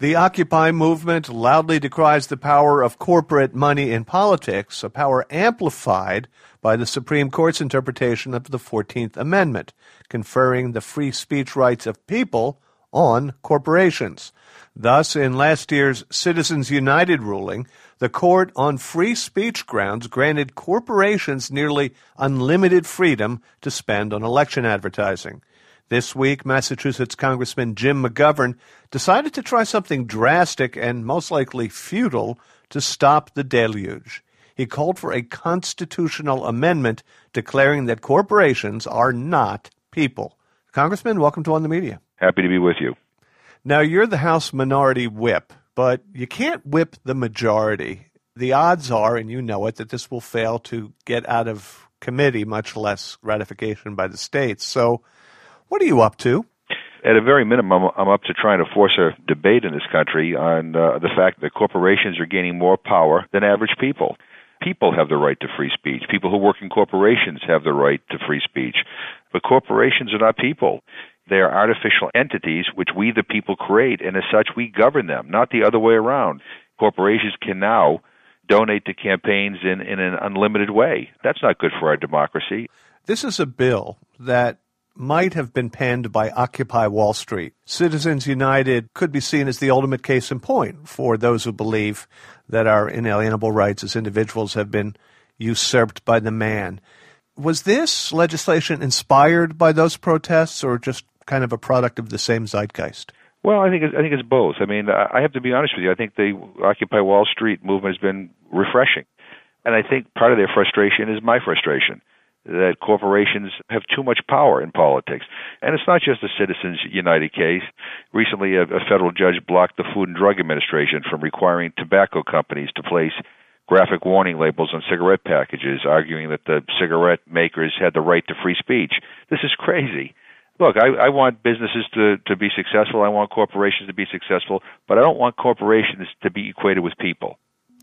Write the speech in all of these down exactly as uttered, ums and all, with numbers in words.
The Occupy movement loudly decries the power of corporate money in politics, a power amplified by the Supreme Court's interpretation of the fourteenth Amendment, conferring the free speech rights of people on corporations. Thus, in last year's Citizens United ruling, the court on free speech grounds granted corporations nearly unlimited freedom to spend on election advertising. This week, Massachusetts Congressman Jim McGovern decided to try something drastic and most likely futile to stop the deluge. He called for a constitutional amendment declaring that corporations are not people. Congressman, welcome to On the Media. Happy to be with you. Now, you're the House Minority Whip, but you can't whip the majority. The odds are, and you know it, that this will fail to get out of committee, much less ratification by the states. So what are you up to? At a very minimum, I'm up to trying to force a debate in this country on uh, the fact that corporations are gaining more power than average people. People have the right to free speech. People who work in corporations have the right to free speech. But corporations are not people. They are artificial entities which we, the people, create, and as such, we govern them, not the other way around. Corporations can now donate to campaigns in, in an unlimited way. That's not good for our democracy. This is a bill that might have been penned by Occupy Wall Street. Citizens United could be seen as the ultimate case in point for those who believe that our inalienable rights as individuals have been usurped by the man. Was this legislation inspired by those protests or just kind of a product of the same zeitgeist? Well, I think it's, I think it's both. I mean, I have to be honest with you. I think the Occupy Wall Street movement has been refreshing. And I think part of their frustration is my frustration, that corporations have too much power in politics. And it's not just a Citizens United case. Recently, a, a federal judge blocked the Food and Drug Administration from requiring tobacco companies to place graphic warning labels on cigarette packages, arguing that the cigarette makers had the right to free speech. This is crazy. Look, I, I want businesses to, to be successful. I want corporations to be successful, but I don't want corporations to be equated with people.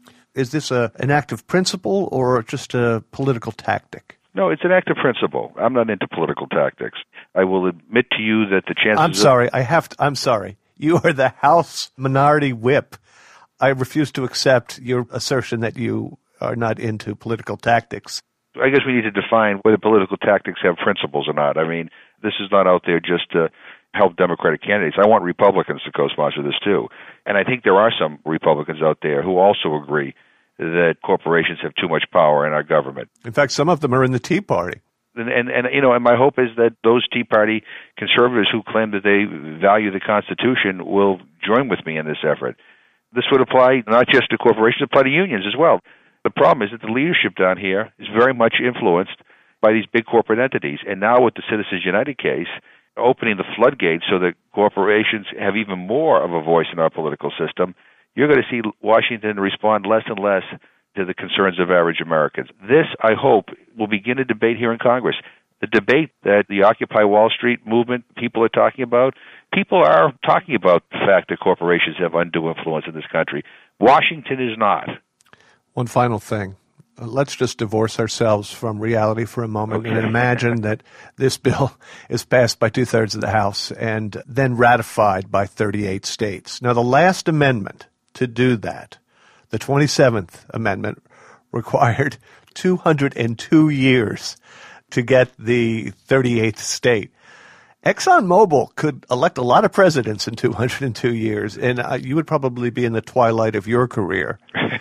Is this a, an act of principle or just a political tactic? No, it's an act of principle. I'm not into political tactics. I will admit to you that the chances I'm sorry. Of- I have to, I'm sorry. You are the House Minority Whip. I refuse to accept your assertion that you are not into political tactics. I guess we need to define whether political tactics have principles or not. I mean, this is not out there just to help Democratic candidates. I want Republicans to co-sponsor this too. And I think there are some Republicans out there who also agree that corporations have too much power in our government. In fact, some of them are in the Tea Party. And, and, and you know, and my hope is that those Tea Party conservatives who claim that they value the Constitution will join with me in this effort. This would apply not just to corporations, it would apply to unions as well. The problem is that the leadership down here is very much influenced by these big corporate entities. And now with the Citizens United case, opening the floodgates so that corporations have even more of a voice in our political system, you're going to see Washington respond less and less to the concerns of average Americans. This, I hope, will begin a debate here in Congress. The debate that the Occupy Wall Street movement people are talking about, people are talking about the fact that corporations have undue influence in this country. Washington is not. One final thing. Let's just divorce ourselves from reality for a moment Okay. and imagine that this bill is passed by two-thirds of the House and then ratified by thirty-eight states. Now, the last amendment to do that, the twenty-seventh Amendment, required two hundred two years to get the thirty-eighth state. ExxonMobil could elect a lot of presidents in two hundred two years, and uh, you would probably be in the twilight of your career.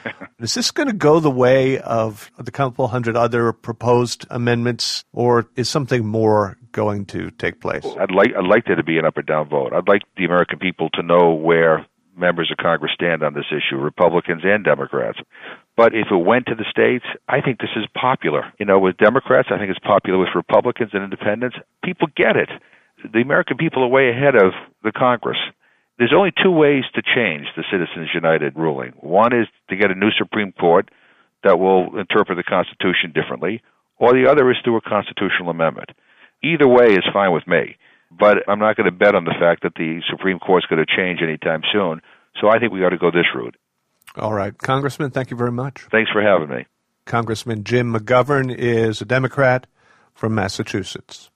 Is this going to go the way of the couple hundred other proposed amendments, or is something more going to take place? I'd like I'd like there to be an up or down vote. I'd like the American people to know where members of Congress stand on this issue, Republicans and Democrats. But if it went to the states, I think this is popular. You know, with Democrats, I think it's popular. With Republicans and independents, people get it. The American people are way ahead of the Congress. There's only two ways to change the Citizens United ruling. One is to get a new Supreme Court that will interpret the Constitution differently, or the other is through a constitutional amendment. Either way is fine with me, but I'm not going to bet on the fact that the Supreme Court's going to change anytime soon, so I think we ought to go this route. All right. Congressman, thank you very much. Thanks for having me. Congressman Jim McGovern is a Democrat from Massachusetts.